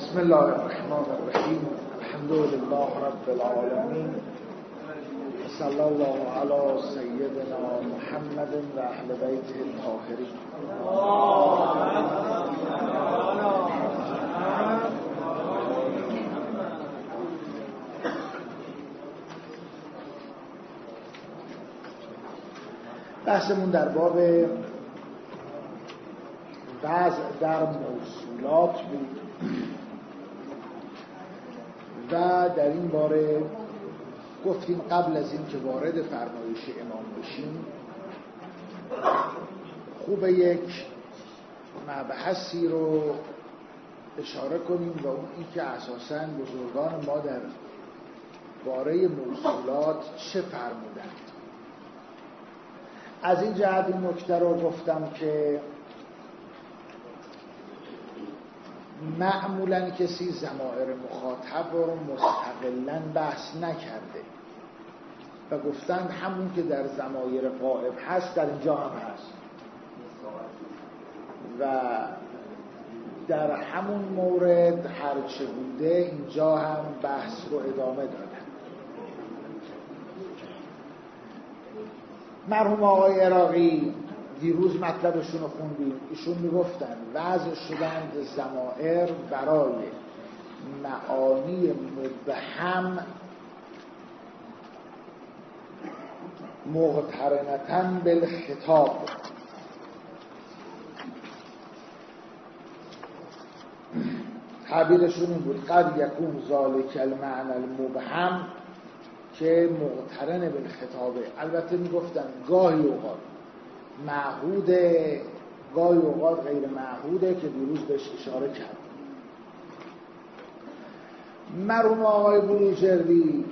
بسم الله الرحمن الرحیم. الحمد لله رب العالمین. صلی الله علی سیدنا محمد و اهل بیته الطاهرین. بحثمون در باب وضع در موصولات بود و در این باره گفتیم قبل از این که وارد فرمایش امام بشیم خوبه یک مبحثی رو اشاره کنیم و اون این که اساساً بزرگان ما در باره موصولات چه فرمودند. از این جهت این نکته رو گفتم که معمولاً کسی ضمائر مخاطب رو مستقلاً بحث نکرده و گفتند همون که در ضمایر غائب هست در اینجا هم هست و در همون مورد هرچه بوده اینجا هم بحث رو ادامه دادن. مرحوم آقای عراقی دیروز مطلبشون رو خوندیم، ایشون میگفتن وضع شدند ضمائر برای معانی مبهم مقترنتاً بالخطاب. تعبیرشون این بود قد یکون ذالک المعنى المبهم که مقترن بالخطابه. البته میگفتن گاهی اوقات معهوده گاهی اوقات غیر معهوده که دیروز بهش اشاره کرد. مرحوم آقای بروجردی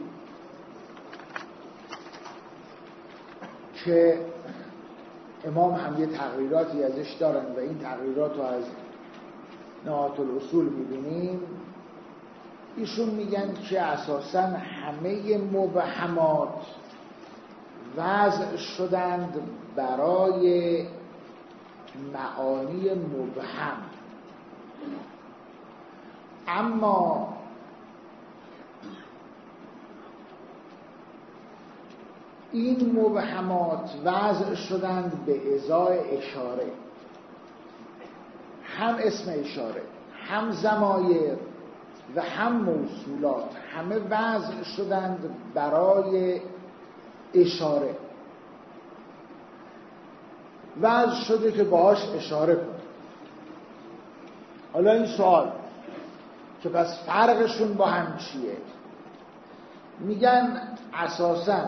که امام هم یه تقریراتی ازش دارن و این تقریرات رو از نهات الاصول میبینیم، ایشون میگن که اساساً همه مبهمات وضع شدند برای معانی مبهم، اما این مبهمات وضع شدند به ازای اشاره، هم اسم اشاره هم ضمایر و هم موصولات همه وضع شدند برای اشاره، وضع شده که باهاش اشاره کن. حالا این سوال که پس فرقشون با هم چیه؟ میگن اساساً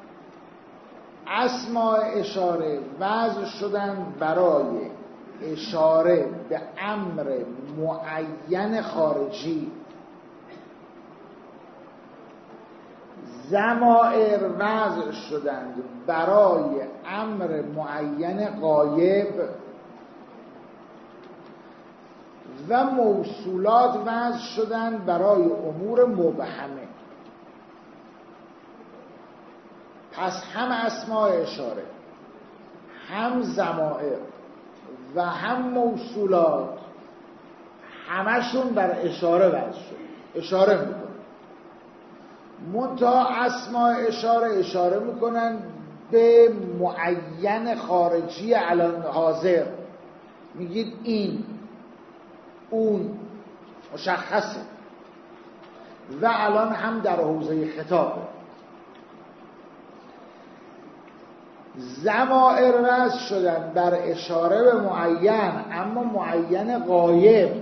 اسماء اشاره وضع شدند برای اشاره به امر معین خارجی، ضمائر وضع شدند برای امر معین غایب و موصولات وضع شدند برای امور مبهمه. پس هم اسماء اشاره هم ضمائر و هم موصولات همشون بر اشاره وضع شد، اشاره میکنن. منتها اسماء اشاره میکنن به معین خارجی الان حاضر، میگید این اون مشخصه و الان هم در حوزه خطابه. ضمائر وضع شدن بر اشاره به معین، اما معین غایب.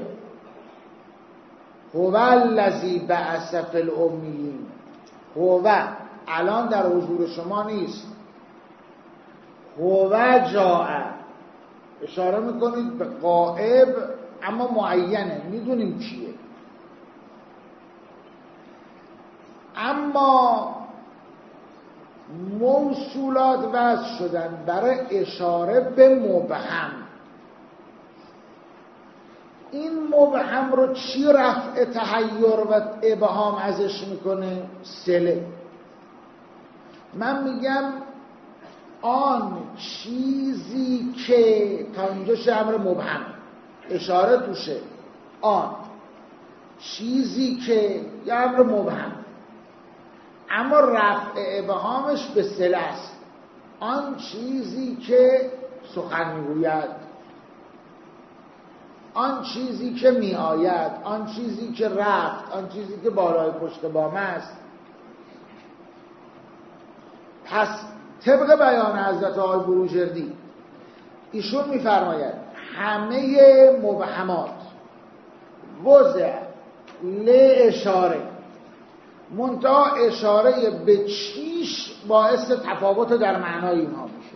هو الذی بعث فی الامیین، هو الان در حضور شما نیست، هو جاء اشاره میکنید به غائب اما معینه، میدونیم چیه. اما موصولات وضع شدن برای اشاره به مبهم. این مبهم رو چی رفع تحیر و ابهام ازش میکنه؟ صله. من میگم آن چیزی که تا اینجا امر مبهم اشاره توشه، آن چیزی که یه امر مبهم اما رفع ابهامش به صله است، آن چیزی که سخن میگوید، آن چیزی که می آید، آن چیزی که رفت، آن چیزی که بالای پشت بام است. پس طبق بیان حضرت آقای بروجردی ایشون میفرماید همه مبهمات وضع لاشاره، منتها اشاره به چیش باعث تفاوت در معنای اینها میشه.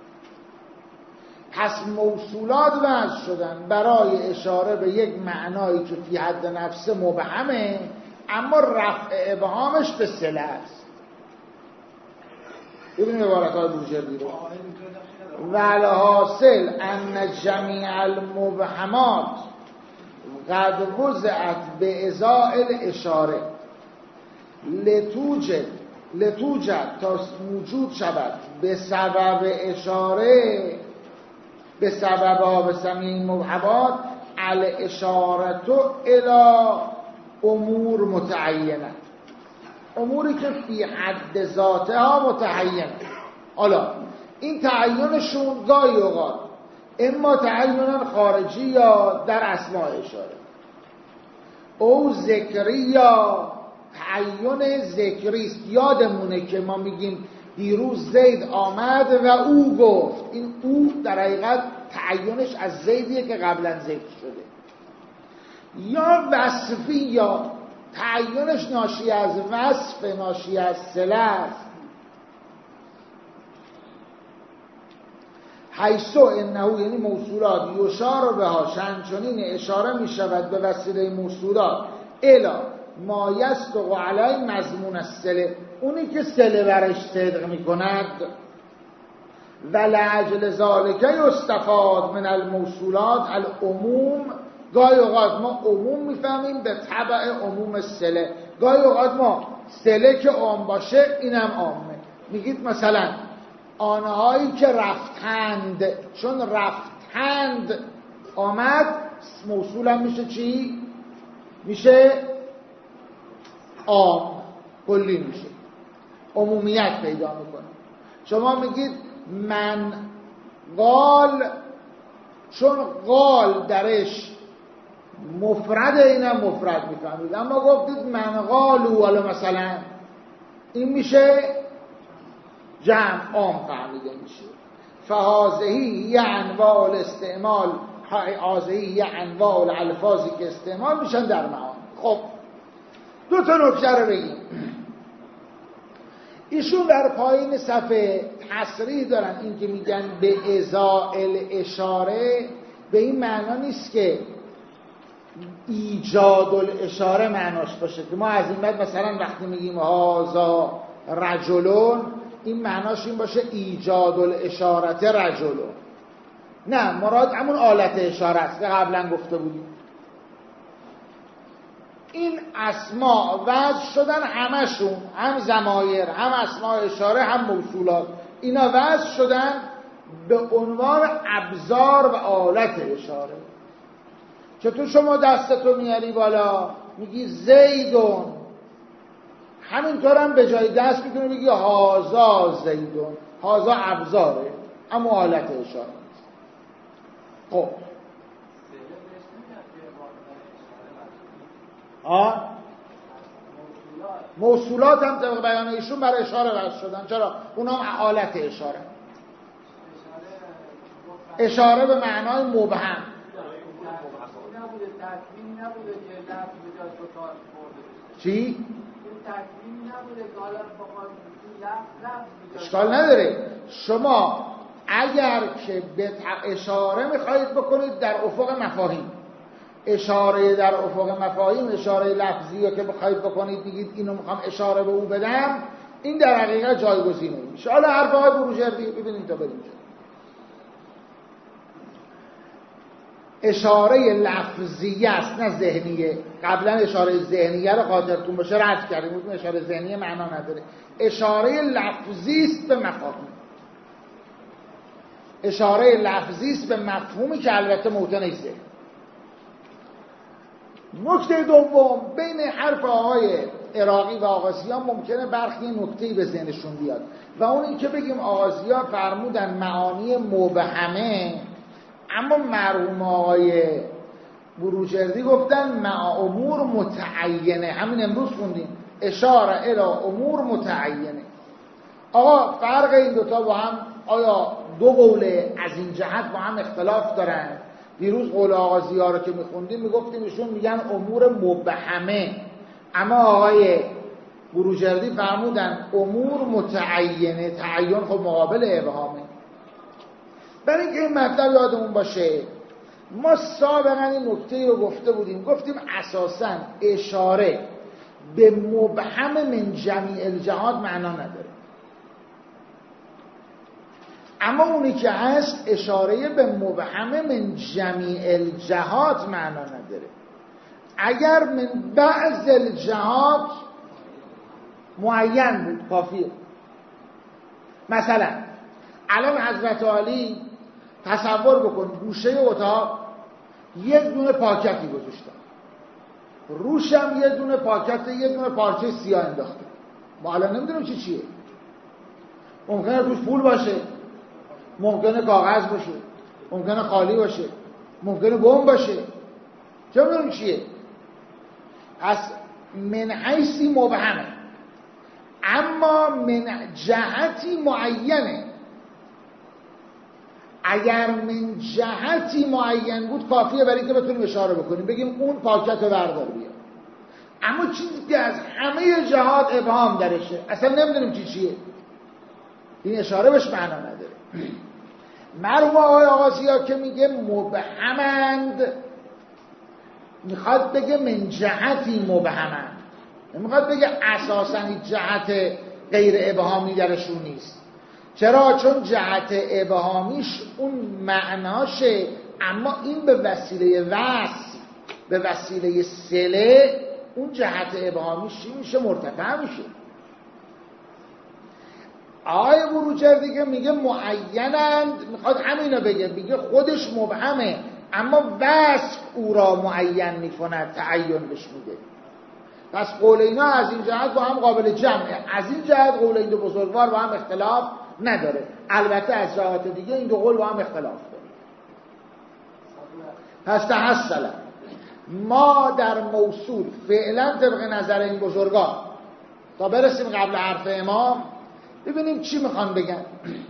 پس موصولات وضع شدن برای اشاره به یک معنایی که فی حد نفس مبهمه اما رفع ابهامش به صله است. ببینید عبارت‌های بروجردی رو. والحاصل ان جمیع المبهمات قد وضعت به ازاء الاشاره لتوجد تا موجود شود به سبب اشاره، به سبب جمیع مبهمات الاشارتو الی امور متعینه، اموری که فی حد ذاتها متعینه. حالا این تعینشون گاهی اوقات اما تعین خارجی یا در اسماء اشاره، او ذکری یا تعین ذکری است. یادمونه که ما میگیم دیروز زید آمد و او گفت، این او در حقیقت تعینش از زیدیه که قبلا ذکر شده. یا وصفی یا تعینش ناشی از وصف، ناشی از صله است. حیث انه یعنی موصولات یشار بها چنین اشاره می شود به وسیله موصولات الا ما یصدق علی مضمون الصله، اونی که صله برش صدق می کند. و لاجل ذالک یستفاد من الموصولات العموم، گاهی اوقات ما عموم میفهمیم به تبع عموم صله، گاهی اوقات ما صله که عام باشه اینم عامه. میگید مثلا آنهایی که رفتند، چون رفتند آمد موصول هم میشه چی؟ میشه عام، کلی میشه، عمومیت پیدا میکنه. شما میگید من قال، چون قال درش مفرد، اینم مفرد میفهمید، اما گفتید من قالو، حالا مثلا این میشه جمع، عام فهمیده میشه. فهذه انواع الاستعمال، هذه انواع الالفاظی که استعمال میشن در معانی. خب دو تا نکته رو بگیم. ایشون در پایین صفحه تصریح دارن، این که میگن به ازاء الاشاره به این معنا نیست که ایجاد الاشاره معناش باشه که ما از این بعد مثلا وقتی میگیم هازا رجلون این معناش این باشه ایجاد الاشارت رجلون. نه، مراد همون آلت اشاره است که قبلا گفته بودیم. این اسماء وضع شدن همشون، هم ضمایر هم اسماء اشاره هم موصولات، اینا وضع شدن به عنوان ابزار و آلت اشاره. چطور شما دستتو میاری بالا میگی زیدون، همینطور هم به جای دست میتونی بگی هازا زیدون، هازا ابزاره اما آلت اشاره. خب موصولات هم طبق بیان ایشون برای اشاره وضع شدن. چرا؟ اونا هم آلت اشاره، اشاره به معنای مبهم. چی؟ اشکال نداره. شما اگر که به اشاره میخواهید بکنید در افق مفاهیم، اشاره در افق مفاهیم، اشاره لفظی که بخواید بکنید بگید اینو میخوام اشاره به او بدم، این در حقیقت جایگزین میشه. حالا حرفهای بروجردی ببینید تا بریم. اشاره لفظیه است نه ذهنیه. قبلا اشاره ذهنیه رو خاطرتون باشه رد کردیم، گفتیم اشاره ذهنیه معنا نداره. اشاره لفظی است به مفاهیم، اشاره لفظی است به مفهومی که البته موطن ذهن. نکته دوم، بین حرف آقای عراقی و آغازیان ممکنه برخی نکته‌ای به ذهنشون بیاد و اون این که بگیم آغازیان فرمودن معانی مبهمه، اما مرحوم آقای بروجردی گفتن امور متعینه. همین امروز خوندیم اشاره الی امور متعینه. آقا فرق این دوتا با هم، آیا دو قول از این جهت با هم اختلاف دارن؟ دیروز قول آغازی‌ها رو که میخوندیم میگفتیم ایشون میگن امور مبهمه، اما آقای بروجردی فرمودن امور متعینه. تعین خب مقابل ابهامه. برای اینکه این مطلب یادمون باشه، ما سابقا این نکته رو گفته بودیم، گفتیم اساساً اشاره به مبهم من جمیع الجهات معنا نداره، اما اونی که هست اشاره به مبهم من جمیع الجهات معنا نداره. اگر من بعض الجهات معین بود کافیه. مثلا الان حضرت علی تصور بکن گوشه اتاق یک دونه پاکتی گذاشتن، روشم یه دونه پاکت، یه دونه پارچه سیاه انداخته. ما الان نمیدونیم چیه. ممکنه روش پول باشه، ممکنه کاغذ باشه، ممکنه خالی باشه، ممکنه بمب باشه، چه میدونیم چیه. پس من حیثی مبهمه، اما من جهتی معینه. اگر من جهتی معین بود کافیه برای که بتونیم اشاره بکنیم، بگیم اون پاکت رو بردار بیا. اما چیزی که از همه جهات ابهام درشه، اصلا نمیدونیم چیه، این اشاره بهش معنا نداره. مرحوم آقای آغازی‌ها که میگه مبهمند، میخواد بگه من جهتی مبهمند، نمیخواد بگه اساساً این جهت غیر ابهامی درشون نیست. چرا؟ چون جهت ابهامیش اون معناشه، اما این به وسیله وصل، به وسیله صله، اون جهت ابهامیش چی میشه؟ مرتفع میشه. آقای بروجردی که میگه معینند، میخواد همینو بگه، میگه خودش مبهمه اما وصف او را معین میکند، تعین بهش میده. پس قول اینا از این جهت با هم قابل جمعه، از این جهت قول این دو بزرگوار با هم اختلاف نداره. البته از جهات دیگه این دو قول با هم اختلاف داره. پس تحصلا ما در موصول فعلا طبق نظر این بزرگان تا برسیم قبل حرف امام ببینیم چی میخوان بگن.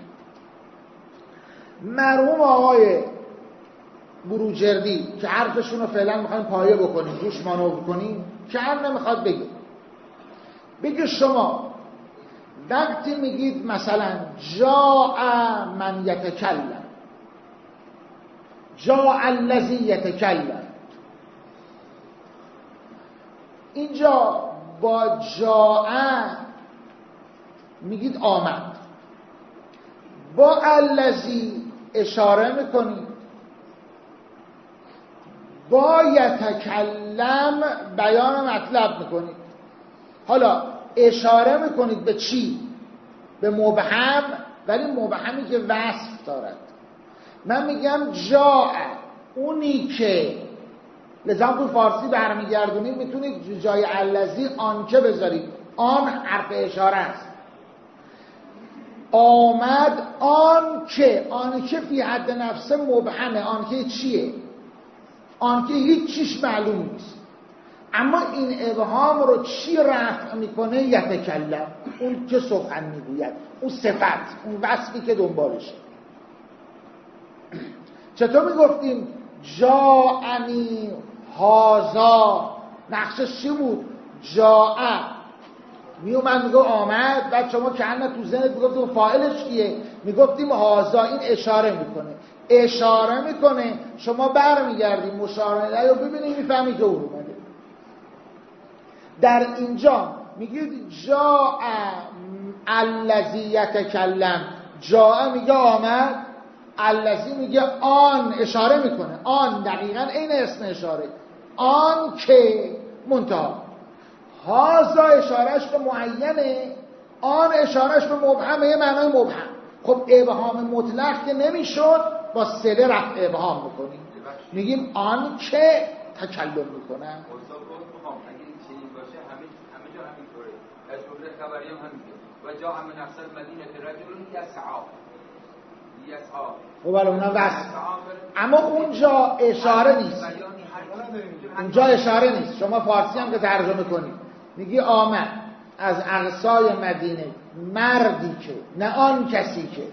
مرحوم آقای بروجردی که حرفشون رو فعلا میخوایم پایه بکنیم، روش مانور کنیم، که هم نمیخواد بگه شما وقتی میگید مثلا جاء من یتکلم، جاء الذی یتکلم، اینجا با جاء میگید آمد، با الذی اشاره میکنید، با یتکلم بیان مطلب میکنید. حالا اشاره میکنید به چی؟ به مبهم، ولی مبهمی که وصف دارد. من میگم جاء، اونی که، لذا تو فارسی برمیگردونید میتونید جای الذی آن که بذارید، آن حرف اشاره است. آمد آن که فی حد نفس مبهمه. آن که چیه؟ آن که هیچ چیش معلوم نیست، اما این ابهام رو چی رفع میکنه؟ یتکلم، اون که سخن میگوید، اون صفت، اون وصفی که دنبالشه. چطور میگفتیم جاءنی هازا، نقشش چی بود؟ جاء میومد میگو آمد، بعد شما کنه تو ذهنت میگفتیم فاعلش کیه؟ میگفتیم هازا، این اشاره میکنه، شما برمیگردیم مشاره رو ببینید میفهمید که اون اومده. در اینجا میگید جاء الذی یتکلم، جاء میگه آمد، الذی میگه آن، اشاره میکنه. آن دقیقاً این اسم اشاره، آن که منتها. هازا اشارهش به معینه، آن اشارهش به مبهمه، یه معنای مبهم. خب ابهام مطلق که نمیشد، با صله رفع ابهام میکنیم، میگیم آن که تکلم میکنن. اگه چنین باشه همه جا همینطوره. از جمله خبری هم همینطوره. و جا همه نفس المدینه رجل یسعا. خب حالا اونا وصف، اما اونجا اشاره نیست. اونجا اشاره نیست. شما فارسی هم که ترجمه کنید میگی آمد از اقصای مدینه مردی که، نه آن کسی که.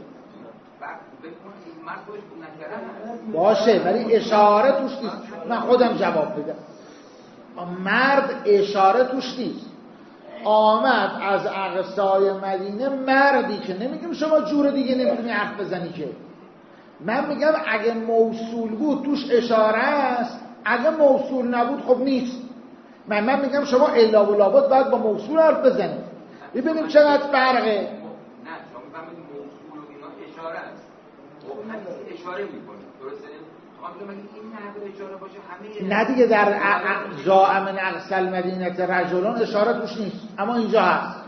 باشه ولی اشاره توش نیست. من خودم جواب بدم. مرد اشاره توش نیست. آمد از اقصای مدینه مردی که، نمیگیم شما جور دیگه نمیتونی حرف بزنی که. من میگم اگه موصول بود توش اشاره است، اگه موصول نبود خب نیست. من میگم شما الا و لابد باید با موصول حرف بزنید. ببینیم چقدر فرقه. نه شما میفهمید موصول و اینا اشاره است. خب حدیث اشاره میکنه. درسته؟ این نه اشاره باشه همه نه دیگه در جاء من اقصی المدینه رجلون اشاره توش نیست، اما اینجا هست.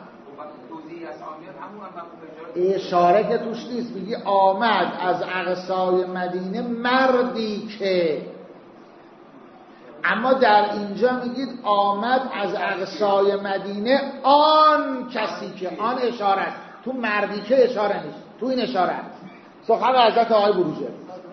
اشاره که توش نیست. میگی آمد از اقصای مدینه مردی که، اما در اینجا میگید آمد از اقصای مدینه آن کسی که. آن اشاره است. تو مردی که اشاره نیست، تو این اشاره است. سخن حضرت آقای بروجردی.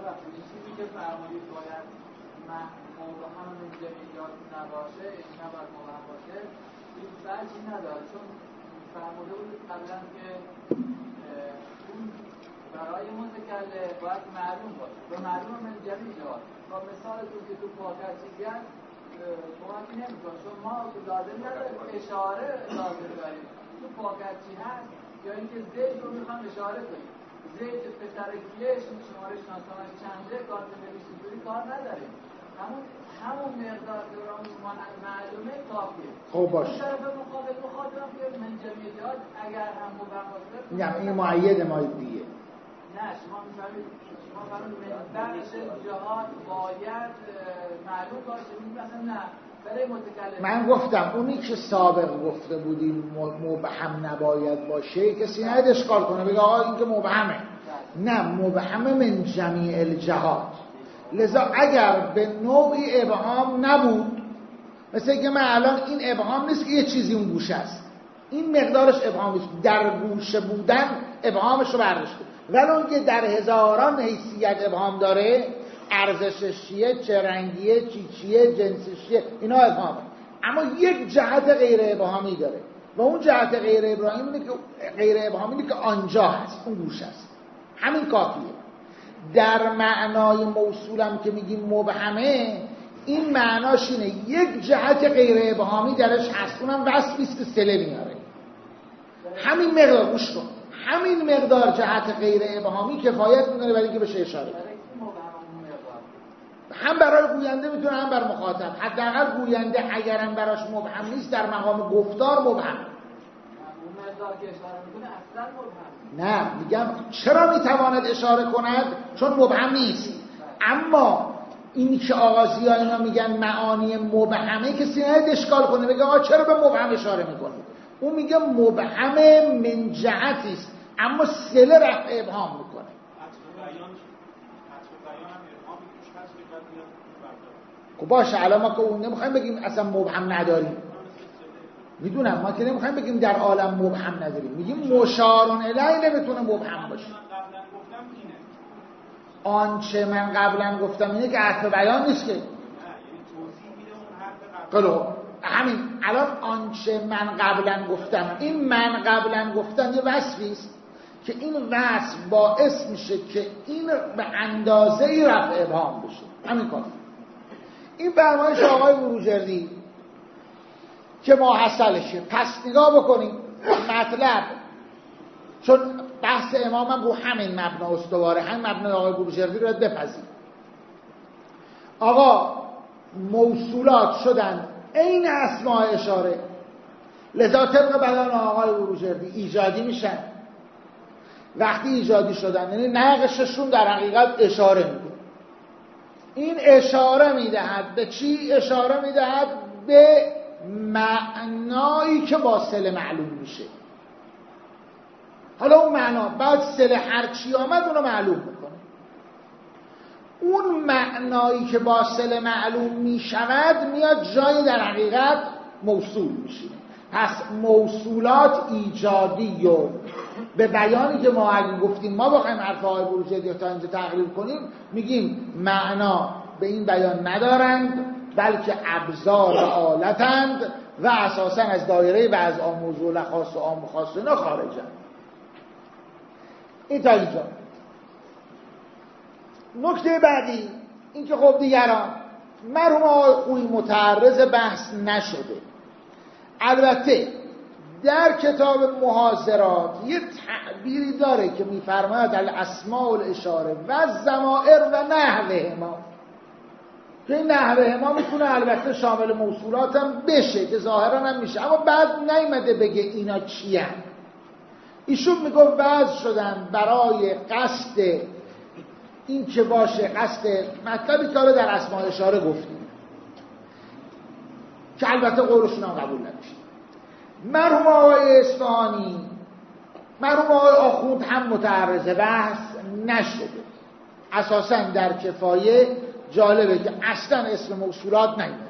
بچی نداره، چون فرموده بود قبلا که اون برای متکلم باید معلوم باشه و معلوم من جمعی جهات با مثال که تو پاکت چیزیان کمکی نمی‌کنه، چون ما لازم نداریم اشاره لازم داریم. تو پاکت چی هست یا اینکه زید رو میخوام اشاره کنیم، زید پسر کیه، شماره شناسنامه چنده، کارت نویسی توری کار نداریم. همون مقدار که معلومه کافیه. خب باشه. طرف مخاطب که من جمعیت اگر هم مبهم میگم این معید مایدیه. نه شما می‌فهمید، شما فرمودید بخش جهات باید معلوم باشه. مثلا نه برای متکلم من گفتم اونی که سابق گفته بودیم مبهم نباید باشه، کسی نهاید اشکال کنه بگه آقا این که مبهمه. نه، مبهم من جمیع الجهات. لذا اگر به نوعی ابهام نبود، مثل که من الان این ابهام نیست که یه چیزی اون گوشه است، این مقدارش ابهام نیست، در گوشه بودن ابهامش رو برداشته، ولی اون که در هزاران حیثیت ابهام داره، ارزشش چیه، چه رنگیه، چیه، جنسش چیه، اینا ابهامه. اما یک جهت غیر ابهامی داره و اون جهت غیر ابهامی اینه که آنجا هست، اون گوشه است. همین کافیه. در معنای موصولم که میگیم مبهمه، این معناش اینه یک جهت غیر ابهامی درش هست، اونم وصفی است که صله میاره. همین مقدار، گوش کن، همین مقدار جهت غیر ابهامی کفایت میکنه برای اینکه بشه اشاره کنه. هم برای گوینده میتونه، هم برای مخاطب. حداقل گوینده اگرم براش مبهم نیست، در مقام گفتار مبهم. نه، میگم چرا میتواند اشاره کند؟ چون مبهم نیست. اما این که آغازی ها اینا میگن معانی مبهمه، کسی نهاید اشکال کنه بگه آقا چرا به مبهم اشاره میکنه؟ اون میگه مبهم من جهتی است، اما صله رفع ابهام میکنه. خب باشه، الان ما که اون نمیخوایم بگیم اصلا مبهم نداریم، میدونم ما که نمیخوایم بگیم در عالم مبهم نداریم، میگیم مشارون الیه نمیتونه مبهم باشه. آنچه من قبلا گفتم اینه که عطف بیان نیست که همین الان آنچه من قبلا گفتم، این من قبلا گفتم یه وصفی است که این وصف باعث میشه که این به اندازه‌ای رفع ابهام بشه. همین کار. این فرمایش آقای بروجردی که ماحصلشه. پس نگاه بکنیم مطلب، چون بحث امامم رو همین مبنا استواره، همین مبنا آقای بروجردی رو بپذیر. آقا موصولات شدن عین اسماء اشاره، لذا طبق بیان آقای بروجردی ایجادی میشن. وقتی ایجادی شدن یعنی نقششون در حقیقت اشاره میده. این اشاره میدهد به چی؟ اشاره میدهد به معنایی که با صله معلوم میشه. حالا اون معنا بعد صله هر چی آمد اونو معلوم میکنه. اون معنایی که با صله معلوم می شود میاد جای در حقیقت موصول میشینه. پس موصولات ایجادی و به بیانی که ما اگه گفتیم ما بخوایم حرف آقای بروجردی تا اینجا تقریب کنیم میگیم معنا به این بیان ندارند بلکه ابزار و آلتند و اساساً از دایره و از موضوع خاص و عام خاص اینا خارجند. این تا اینجا. نکته بعدی این که خب دیگران مرحوم آقای خویی متعرض بحث نشده. البته در کتاب محاضرات یه تعبیری داره که میفرماید الاسماء الاشاره و الضمائر و نحوهما، که این نحوهما میتونه البته شامل موصولات هم بشه که ظاهرا هم میشه، اما بعد نیامده بگه اینا چی هم. ایشون میگه وضع شدن برای قصد این که باشه، قصد مطلبی که در اسماء اشاره گفتیم که البته قولشون هم قبول نمیشه. مرحوم آقای اصفهانی، مرحوم آقای آخوند هم متعرض بحث نشده. اساساً در کفایه جالبه که اصلا اسم موصولات نیست.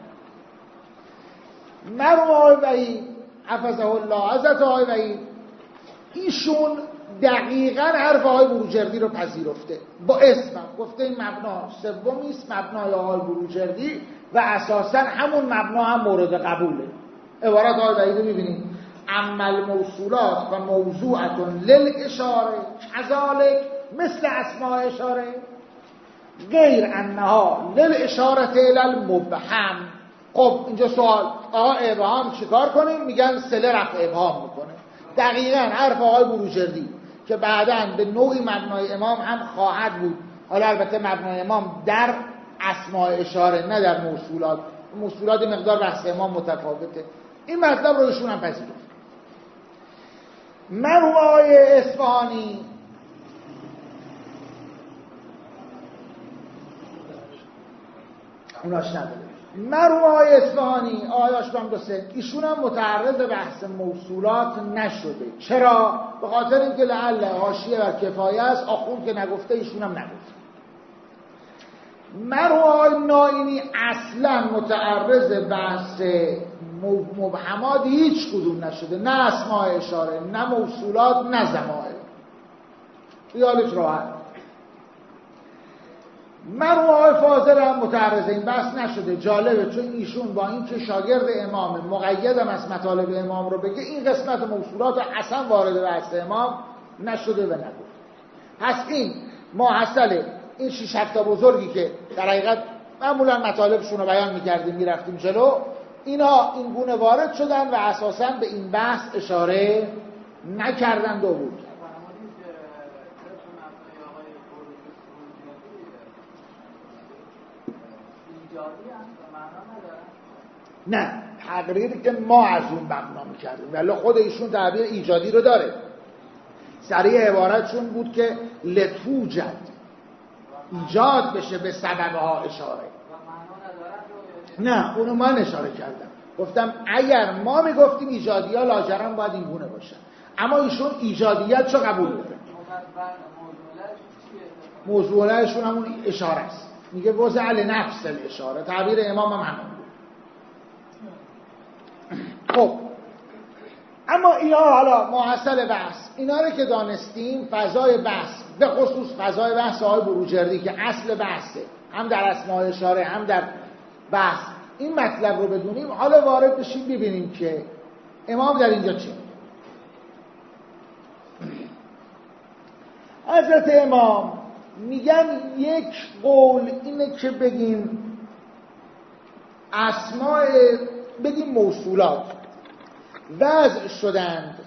مرحوم آقای وحید حفظه الله، حضرت آقای وحید، ایشون دقیقاً حرف آقای بروجردی رو پذیرفته با اسمم، گفته این مبنا سومی است، مبنای آقای بروجردی و اساساً همون مبنا هم مورد قبوله. عبارت آقای وحید رو می‌بینید: اما الموصولات و موضوعتون للاشاره کذالک مثل اسماء اشاره غیر انها للاشاره الی المبهم. خب اینجا سوال، آقا ابهام چیکار کنیم؟ میگن صله رفع ابهام میکنه. دقیقاً حرف آقای بروجردی که بعداً به نوعی مبنای امام هم خواهد بود، حالا البته مبنای امام در اسماء اشاره نه در موصولات، موصولات مقدار بحث امام متفاوته. این مطلب رو ایشون هم پذیرفت. مرحوم آقای اصفهانی اوناش نداره. مرحوم آقای اصفهانی، آقای آشبام دوسته، ایشون هم متعرض بحث موصولات نشده. چرا؟ به خاطر اینکه لعل حاشیه و کفایه است، آخوند که نگفته ایشون هم نگفته. مرحوم آقای نائینی اصلا متعرض بحث مبهمات هیچ کدوم نشده، نه اسماء اشاره، نه موصولات، نه ضمائر. خیالش راحت. مرحوم آقای فاضل هم متعرض این بحث نشده. جالبه چون ایشون با اینکه شاگرد امام مقیدم از مطالب امام رو بگه، این قسمت موصولات اصلا وارد بحث امام نشده و نگفت. پس این ماحصل این 6 تا بزرگی که در حقیقت معمولا مطالبشون رو بیان می‌کردیم میرفتیم جلو، اینا این گونه وارد شدن و اساساً به این بحث اشاره نکردند و بود. نه، تقریری که ما از اون مبنا می‌کردیم، ولی خود ایشون تعبیر ایجادی رو داره. سریع عبارتشون بود که لتوجد، ایجاد بشه به سببها اشاره. نه، اونو من اشاره کردم، گفتم اگر ما میگفتیم ایجادی ها لاجرم باید این گونه باشه، اما ایشون ایجادیت چو قبول داره. موضوعشون همون اشاره است، میگه وضع لنفس الاشاره. تعبیر امام هم همون بود. خب اما اینا حالا محصل بحث، اینا رو که دانستیم، فضای بحث به خصوص فضای بحث آقای بروجردی که اصل بحثه، هم در اسماء اشاره هم در بحث، این مطلب رو بدونیم. حالا وارد بشیم ببینیم که امام در اینجا چی میگه. حضرت امام میگن یک قول اینه که بگیم اسماء، بگیم موصولات وضع شدند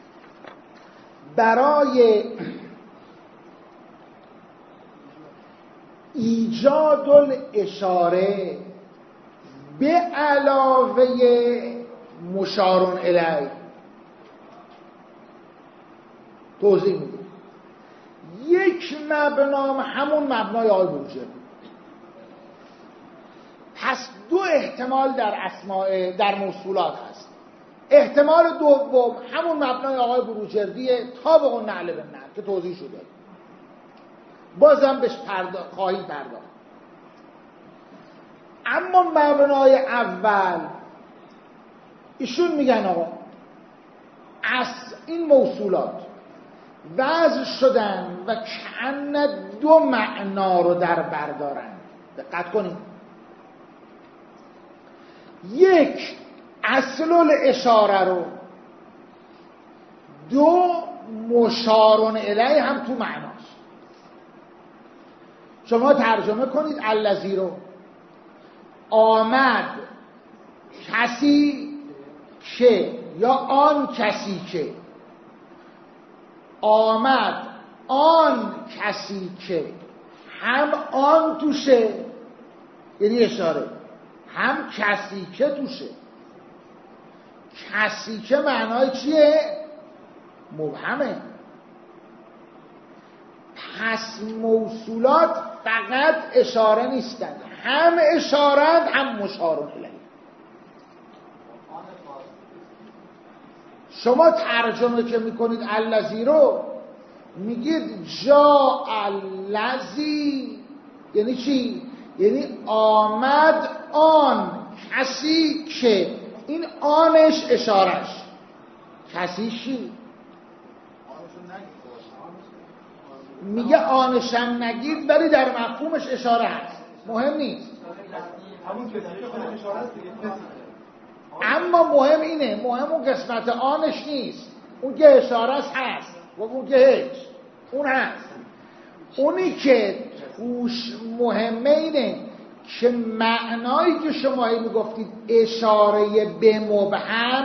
برای ایجاد الاشاره به علاوه مشارون الیه. توضیح میده. یک مبنام همون مبنای آقای بروجردی. پس دو احتمال در اسماء، در موصولات هست. احتمال دوم همون مبنای آقای بروجردیه طابق النعل بالنعل که توضیح شده، بازم بهش خواهیم پرداخت. اما مبنای اول ایشون میگن آقا از این موصولات وضع شدن و کأن دو معنا رو در بردارن. دقت کنید، یک اصل الاشاره رو، دو مشارون الیه هم تو معناست. شما ترجمه کنید الذی رو، آمد کسی که یا آن کسی که، آمد آن کسی که، هم آن توشه یعنی اشاره، هم کسی که توشه. کسی که معنای چیه؟ مبهمه. پس موصولات فقط اشاره نیستند، هم اشارند هم مشارون الیه. شما ترجمه که میکنید الذی رو میگید جاء الذی، یعنی چی؟ یعنی آمد آن کسی که، این آنش اشارش، کسی چی؟ میگه آنشم نگید ولی در مفهومش اشاره هست، مهم نیست. اما مهم اینه، مهم اون قسمت آنش نیست، اون که اشاره هست و اون که هیچ، اون هست. اونی که توش مهمه اینه که معنایی که شما میگفتید اشاره به مبهم،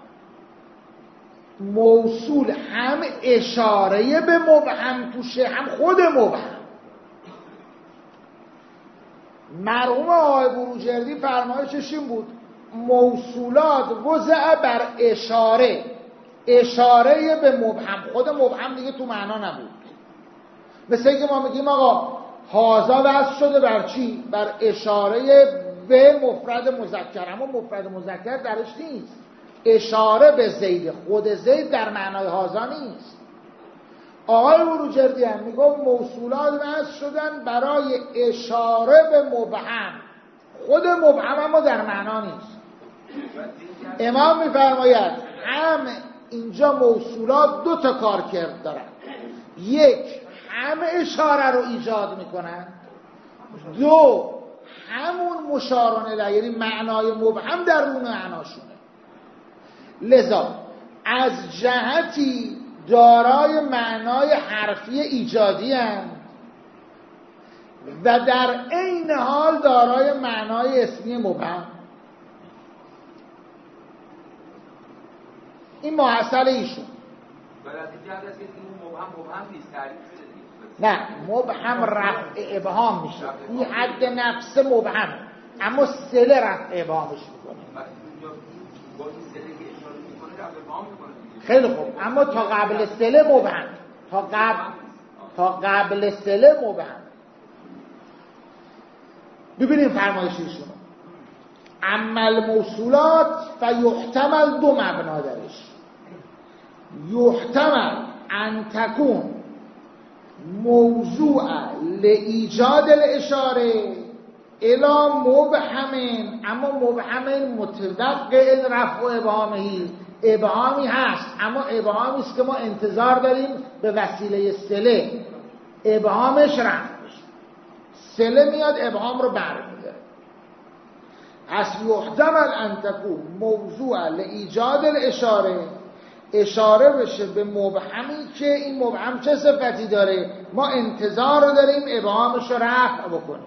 موصول هم اشاره به مبهم توشه، هم خود مبهم. مرحوم آقای بروجردی فرمایشش این بود موصولات وضع بر اشاره، اشاره به مبهم، خود مبهم دیگه تو معنا نبود. مثل اینکه ما میگیم آقا هازا وضع شده بر چی؟ بر اشاره به مفرد مذکر، اما مفرد مذکر درش نیست. اشاره به زید، خود زید در معنای هازا نیست. آقای بروجردی هم میگه موصولات وضع شدن برای اشاره به مبهم، خود مبهم اما در معنا نیست. امام میفرماید هم اینجا موصولات دو تا کارکرد دارن، یک هم اشاره رو ایجاد میکنن، دو همون مشارون الیه یعنی معنای مبهم در اون معناشونه. لذا از جهتی دارای معنای حرفی ایجادی هم و در عین حال دارای معنای اسمی مبهم. این محصل ایشون. نه، مبهم رفع ابهام میشه، این حد نفس مبهم، اما سله رفع ابهامش میکنه. خیلی خوب، اما تا قبل سله مبهم، تا قبل سله مبهم. ببینیم فرمایش ایشون. عمل موصولات فیحتمل دو مبنا درش، یحتمل ان تکون موضوع لایجاد الاشاره الی مبهم، اما مبهم متوقع رفع ابهامه، ابهامی هست اما ابهامی است که ما انتظار داریم به وسیله سله ابهامش رفع بشه. سله میاد ابهام رو برمی‌داره. پس یحتمل ان تکون موضوع لایجاد الاشاره، اشاره بشه به مبهمی که این مبهم چه صفتی داره، ما انتظار رو داریم ابهامش رو رفع بکنیم.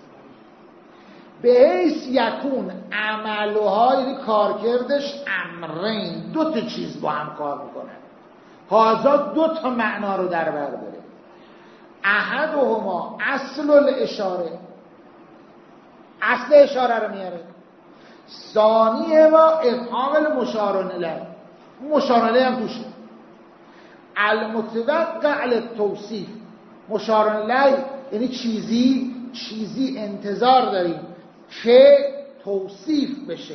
به حیث یکون عملها، یعنی کارکردش امرین، دو تا چیز با هم کار میکنن، هازا دو تا معنا رو در بر داره. احدهما اصل الاشاره، اصل اشاره رو میاره. ثانی ما افهام المشار الیه، مشار الیه هم توشه. المتوقع للتوصیف، مشار الیه یعنی چیزی انتظار داریم که توصیف بشه.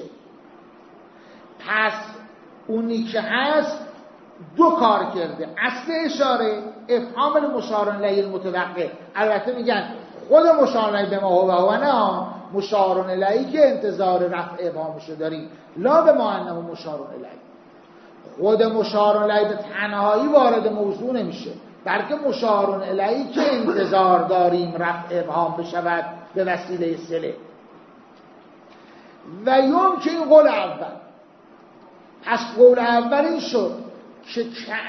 پس اونی که هست دو کار کرده، اصل اشاره افهام المشار الیه المتوقع. البته میگن خود مشار الیه به ما هو نه، مشارون الیهی که انتظار رفع ابهامشو داریم، لا به ما انه مشارون الیه. خود مشارون الیه به تنهایی وارد موضوع نمیشه، بلکه مشارون الیهی که انتظار داریم رفع ابهام بشود به وسیله صله. و یمکن این قول اول. پس قول اول این شد که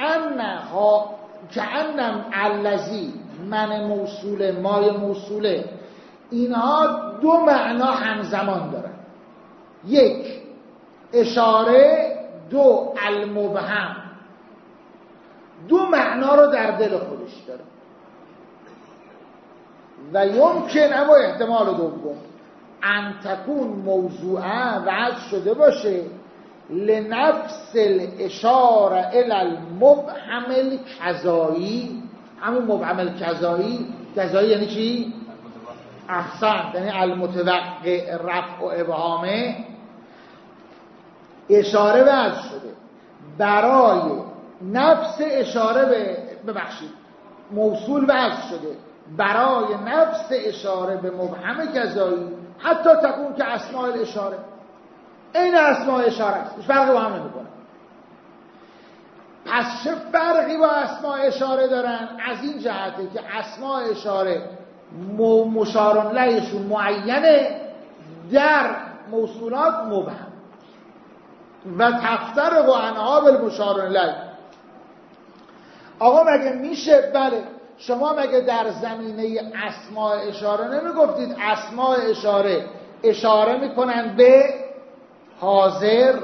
کأنم الذی من موصوله مای موصوله، اینها دو معنا همزمان دارن، یک اشاره، دو المبهم، دو معنا رو در دل خودش داره. و یمکن، اما احتمال دوم، ان تکون موضوعه وضع شده باشه لنفس الاشاره الی المبهم الکذایی. همون مبهم الکذایی، کذایی یعنی چی؟ احسن، یعنی المتوقع رفع و ابهامه. اشاره وضع شده برای نفس اشاره ببخشید موصول وضع شده برای نفس اشاره به مبهم کذایی، حتی تکون که اسماء الاشاره این اسماء اشاره است، هیچ فرقی با هم نمیکنه. پس چه فرقی با اسماء اشاره دارن؟ از این جهته که اسماء اشاره مشارون الیهشون معینه، در موصولات مبهم. و تفترق عنها بالمشارون الیه. آقا مگه میشه؟ بله، شما مگه در زمینه اسماء اشاره نمیگفتید اسماء اشاره میکنن به حاضر،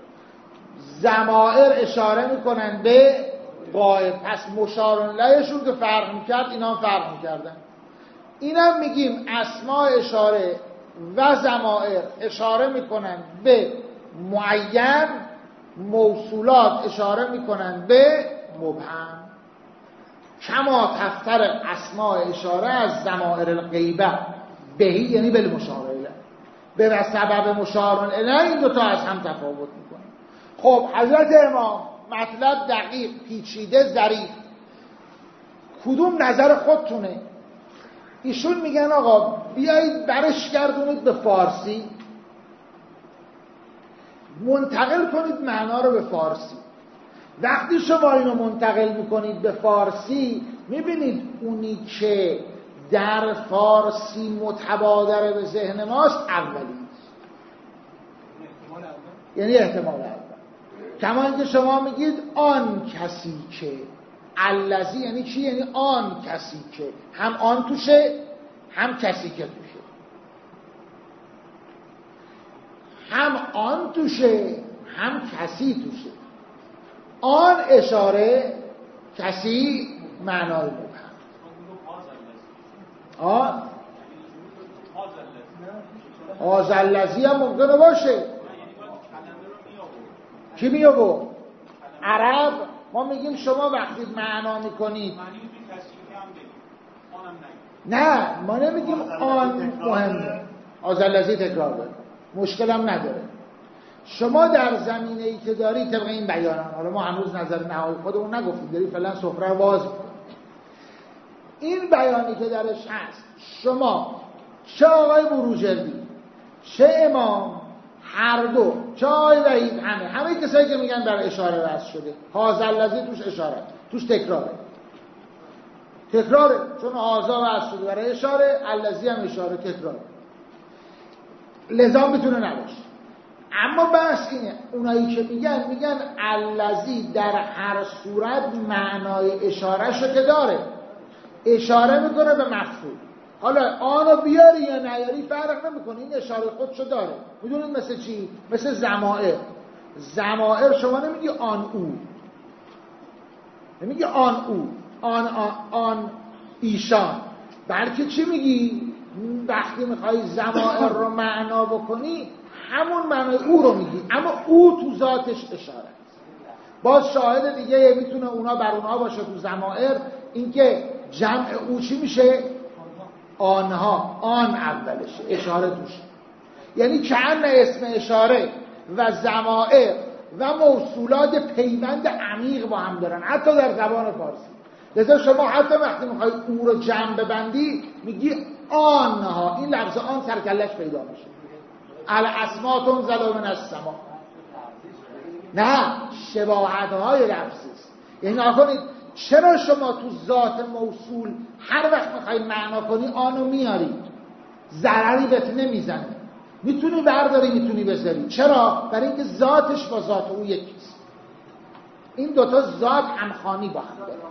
ضمائر اشاره میکنن به غایب؟ پس مشارون الیهشون که فرق میکرد اینا هم فرق میکردن. اینم میگیم اسماء اشاره و ضمائر اشاره میکنن به معین، موصولات اشاره میکنن به مبهم. کما تفترق اسماء اشاره از ضمائر الغیبه بهی، یعنی بالمشار الیه، به سبب مشارون الیه این دوتا از هم تفاوت میکنن. خب حضرت امام مطلب دقیق، پیچیده، ظریف، کدوم نظر خودتونه؟ ایشون میگن آقا بیایید برش گردونید به فارسی، منتقل کنید معنا رو به فارسی. وقتی شما اینو منتقل میکنید به فارسی، میبینید اونی که در فارسی متبادر به ذهن ماست اولیست، یعنی احتمال اول. کما اینکه شما میگید آن کسی که، الذی یعنی چی؟ یعنی آن کسی که، هم آن توشه هم کسی که توشه، هم آن توشه هم کسی توشه. آن اشاره، کسی معنای مبهم. الذی هم ممکنه باشه. کی میگه؟ عرب. ما میگیم شما وقتی معنا میکنید، نه ما نمیگیم آن مهمه، الذی تکرار داره، مشکل هم نداره. شما در زمینه ای که داری طبق این بیانان، حالا ما هنوز نظر نهایی خودمون نگفتیم، داری فعلا سفره رو باز می‌کنی. این بیانی که درش هست، شما چه آقای بروجردی چه امام، هر دو، چه آقای وحید، همه کسایی که میگن در اشاره وضع شده، هذا الذی توش اشاره، توش تکراره، چون هذا وضع شده برای اشاره، الذی هم اشاره، تکراره، لزام میتونه نباشه. اما بحث اینه، اونایی که میگن الذی در هر صورت معنای اشارهشو که داره، اشاره میکنه به مفعول. حالا آنو بیاری یا نیاری فرق نمیکنه، این اشاره خودشو داره. میدونید مثل چی؟ مثل ضمائر. ضمائر شما نمیگی آن او، نمیگی آن او، آن ایشان، بلکه چی میگی؟ وقتی میخوای ضمائر رو معنا بکنی همون معنای او رو میگی، اما او تو ذاتش اشاره است. باز شاهد دیگه میتونه اونا بر اونها باشه تو ضمائر، اینکه جمع او چی میشه؟ آنها، آن اولشه، اشاره توش. یعنی کأن اسم اشاره و ضمائر و موصولات پیوند عمیق با هم دارن، حتی در زبان فارسی. لذا شما حتی وقتی میخوای او رو جمع ببندی میگی آنها، این لفظ آن سرکلش پیدا میشه. الاسما تنزل من السما. نه، شباهت های لفظی است. یعنی نکنید چرا شما تو ذات موصول هر وقت میخوای معنا کنی آنو میاری، ضرری بهت نمیزنه، میتونی برداری میتونی بذاری. چرا؟ برای اینکه ذاتش با ذات او یکیست. این دوتا ذات همخوانی با هم داره.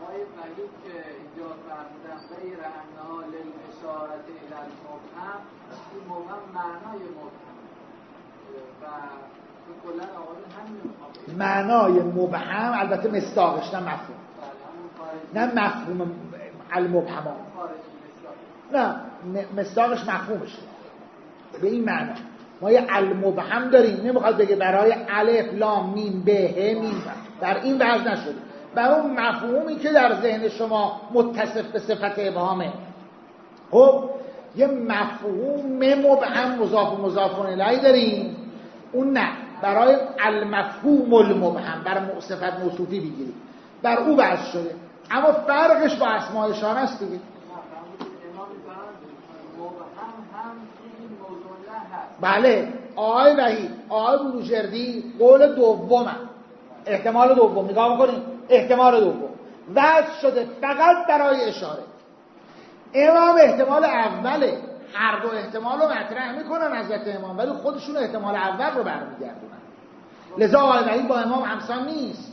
معنای مبهم، البته مصداقش، نه مفهوم، نه مفهوم المبهما، نه مصداقش مفهومشه. به این معنا ما یه المبهم داریم، نمیخواد بگه برای الف لام میم به ه میم، در این وضع نشده، برای اون مفهومی که در ذهن شما متصف به صفت ابهامه. خب یه مفهوم مبهم مضاف و مضاف الیه داریم، اون نه، برای المفهوم المبهم، برای صفت موصوفی بگیریم، بر او بحث شده. اما فرقش با اسماء اشاره است دیگه. بله، آقای وحید، آقای بروجردی قول دومه، احتمال دوم نگاه میکنیم، احتمال دوم وضع شده فقط برای اشاره. امام احتمال اوله، هر دو احتمال رو مطرح میکنن حضرت امام، ولی خودشون احتمال اول رو برمیگردونن. لذا آقای وحید با امام همسان نیست.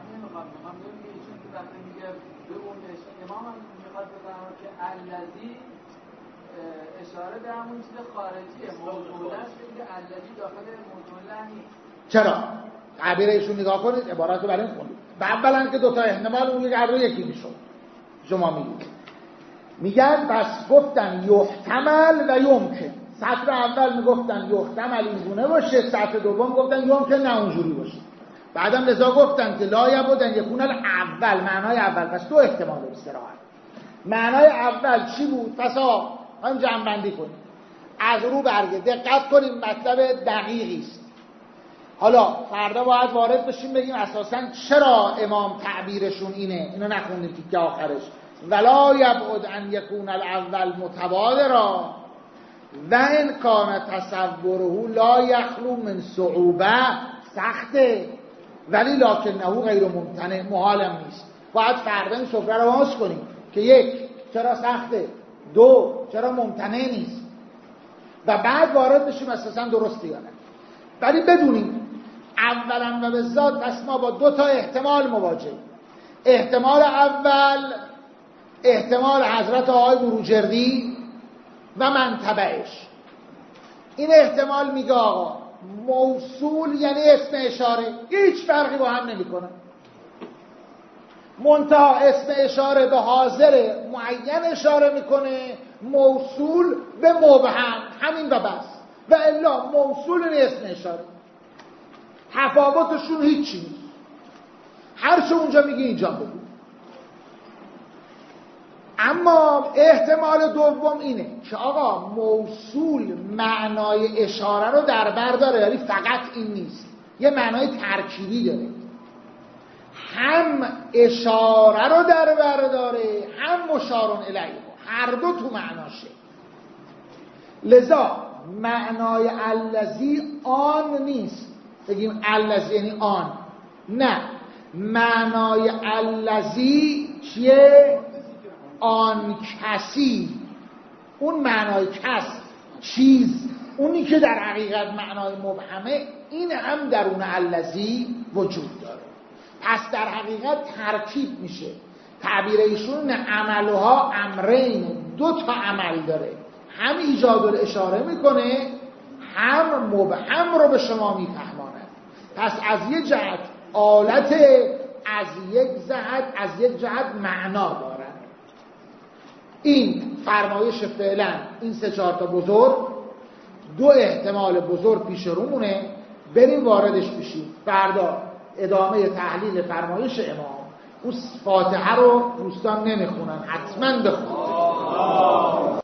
اشاره به همون چیز خارجیه، موضوعش که الذی داخل موضوع نیست. چرا؟ تعبیر ایشون نگاه کنید، عبارت رو برای این خوندید. اولا که دوتا احتمال اون هر دو یکی میشد. شما میگید میگن بس گفتن یحتمل و یمکن. سطر اول میگفتن یحتمل اینگونه باشه، سطر دوم گفتن یمکن نه اونجوری باشه. بعدم لذا گفتن که لا یبود ان یکون الاول، معنای اول، پس دو احتمال به صراحت. معنای اول چی بود؟ پس هم جمع بندی کنیم، از رو برگه دقت کنیم، مطلب دقیقی است. حالا فردا باید وارد بشیم بگیم اساساً چرا امام تعبیرشون اینه. اینو نخوندیم تیکه آخرش، ولا یبعد ان یکون الاول متبادرا و ان کان تصوره لا یخلو من صعوبه. سخته ولی لکنه غیر ممتنع، محالم نیست. باید فردا این سفره رو باز کنیم که یک، چرا سخته، دو، چرا ممتنع نیست، و بعد وارد بشیم اساساً درسته یا نه. ولی بدونیم اولا و به ذات پس ما با دو تا احتمال مواجهیم. احتمال اول احتمال حضرت آقای بروجردی و من تبعش. این احتمال میگه آقا موصول یعنی اسم اشاره، هیچ فرقی با هم نمیکنه. منتها اسم اشاره به حاضر معین اشاره میکنه، موصول به مبهم، همین و بس. و الا موصول یعنی اسم اشاره، تفاوتشون هیچی نیست. هر چه اونجا میگه اینجا بگو. اما احتمال دوم اینه که آقا موصول معنای اشاره رو در بر داره، ولی فقط این نیست، یه معنای ترکیبی داره، هم اشاره رو در بر داره هم مشارون الیه، هر دو تو معناشه. لذا معنای الذی آن نیست بگیم الذی یعنی آن، نه، معنای الذی چیه؟ آن کسی. اون معنای کس، چیز، اونی که در حقیقت معنای مبهمه، این هم درون الذی وجود داره. پس در حقیقت ترکیب میشه. تعبیر ایشون عملها امرین، دو تا عمل داره، هم ایجاد الاشاره میکنه هم مبهم رو به شما میفهماند. پس از یک جهت آلت، از یک جهت معنا دارن. این فرمایش فعلا این 3-4 تا بزرگ، دو احتمال بزرگ پیش رومونه، بریم واردش بشیم. فردا ادامه تحلیل فرمایش امام. اون فاتحه رو دوستان نمیخونن، حتما بخونن.